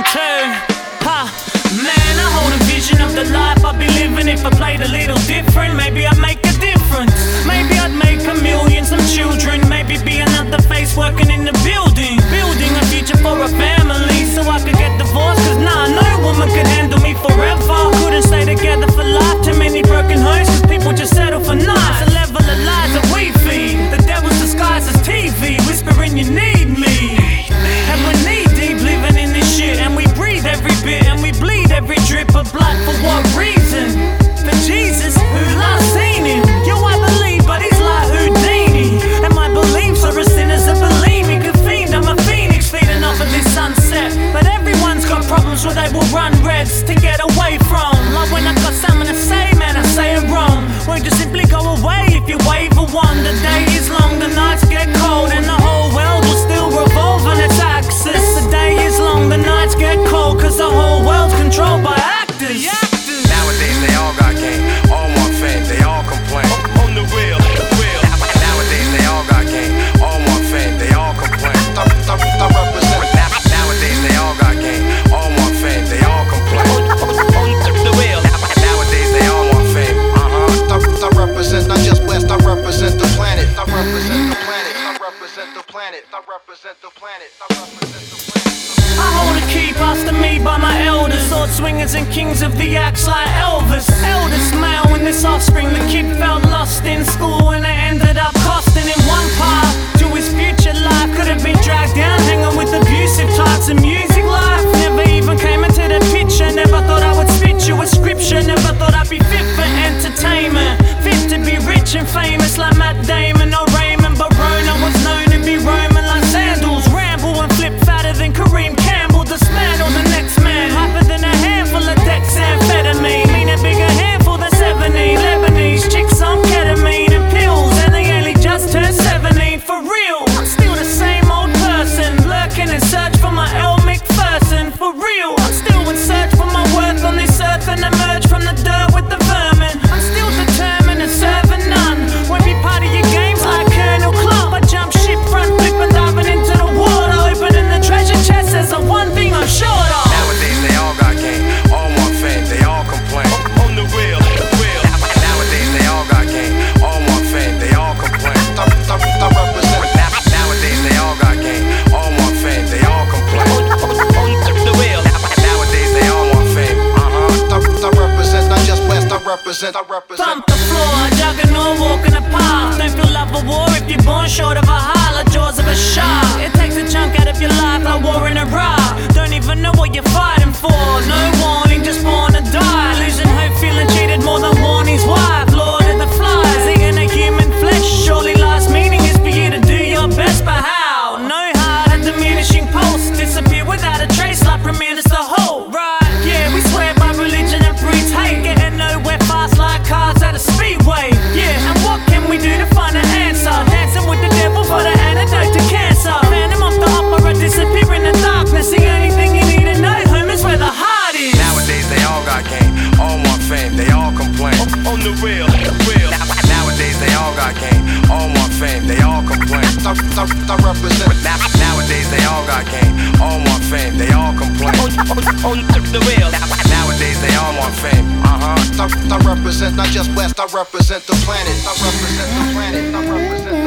1, 2. Ha, man, I hold a vision of the life I'd be living if I played a little different. Maybe I'd make a difference. Maybe I'd make a million, some children. Maybe be another face working in the building. Building a future for a family so I could get divorced. Cause nah, no woman could handle me forever. Couldn't stay together for life. Too many broken homes cause people just settle for nice. A level of lies that we feed. The devil's disguised as TV, whispering you need me. And we're knee deep living in this shit. And we breathe every bit and we bleed every drip of blood. For what reason? For Jesus, who's last seen him? Yo, I believe, but he's like Houdini. And my beliefs are as sinners that believe me. Good fiend, I'm a phoenix feeding off of this sunset. But everyone's got problems where they will run reds to get away from. Like when I got something to say, man, I say it wrong. Won't you simply go away if you wave a wand? The day is long, the nights get cold, and the whole world will still revolve on its axis. The day is long, the nights get cold, cause the whole world's controlled by actors. Nowadays they all got game, all want fame, they all complain. On the real, Nowadays they all got game, all want fame, they all complain. Nowadays they all got game, all want fame, they all complain. On the real. Nowadays they all want fame. I represent not just West, I represent the planet. I represent the planet. I represent the planet. I represent the planet. I represent the planet. I hold a key passed to me by my elders, sword swingers and kings of the axe like Elvis. Eldest male in this offspring, the kid felt lost in school and it ended up costing him one path to his future life. Could have been dragged down, hanging with abusive types of music life. Never even came into the picture, never thought I would spit you a scripture. Never thought I'd be fit for entertainment, fit to be rich and famous like Matt Damon or Raymond. But Rona was known to be roaming like sandals, ramble and flip fatter than Kareem Campbell. This man or the next man, hyper than a handful of dexamphetamine. Mean a bigger handful than 70 Lebanese chicks on ketamine and pills, and they only just turned 17. For real, I'm still the same old person, lurking in search for my El McPherson. For real, I'm still in search for my worth on this earth and emerge from the dirt with the vermin. I'm still determined to serve a none. Won't be part of your games like Colonel Club. I jump ship, front flip and diving into the water, opening the treasure chest. There's the one thing I'm short of. Nowadays they all got game, all want fame, they all complain. On the real. Nowadays they all got game, all want fame, they all complain. I represent. Nowadays they all got game, all want fame, they all complain. On the real. Nowadays they all want fame. I represent not just West, I represent. Pump the floor, juggernaut, walking the path. Don't feel love a war if you're born short of a heart, like jaws of a shark. It takes a chunk out of your life like war in Iraq. Don't even know what you're fighting for. No warning, just born to die. Losing hope, feeling cheated more than Warney's wife. Lord of the flies, eating a human flesh. Surely life's meaning is for you to do your best, but how? No heart, a diminishing pulse. Disappear without a trace like Prime Minister Holt. Right, yeah, we swear by religion and breeds hate. Getting nowhere fast like cars at a speedway. Yeah, and what can we do to find an answer? Dancing with the devil for the antidote to cancer. Phantom of the opera, disappear in the darkness. The only thing you need to know, home is where the heart is. Nowadays they all got game, all want fame, they all complain. On the real. Nowadays they all got game, all want fame, they all complain. I represent. Nowadays they all got game, all want fame, they all complain. On the real. Nowadays they all want fame. I represent not just West, I represent the planet. I represent the planet. I represent.